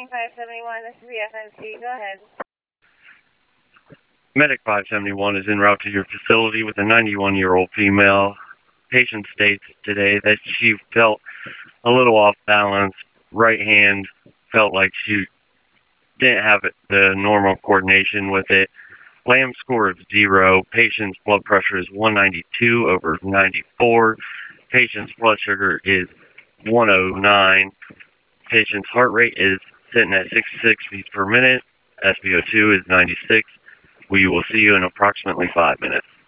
Medic 571, this is the FNC. Go ahead. Medic 571 is en route to your facility with a 91-year-old female. Patient states today that she felt a little off balance. Right hand felt like she didn't have the normal coordination with it. LAM score of 0. Patient's blood pressure is 192 over 94. Patient's blood sugar is 109. Patient's heart rate is sitting at 66 beats per minute. SpO2 is 96. We will see you in approximately 5 minutes.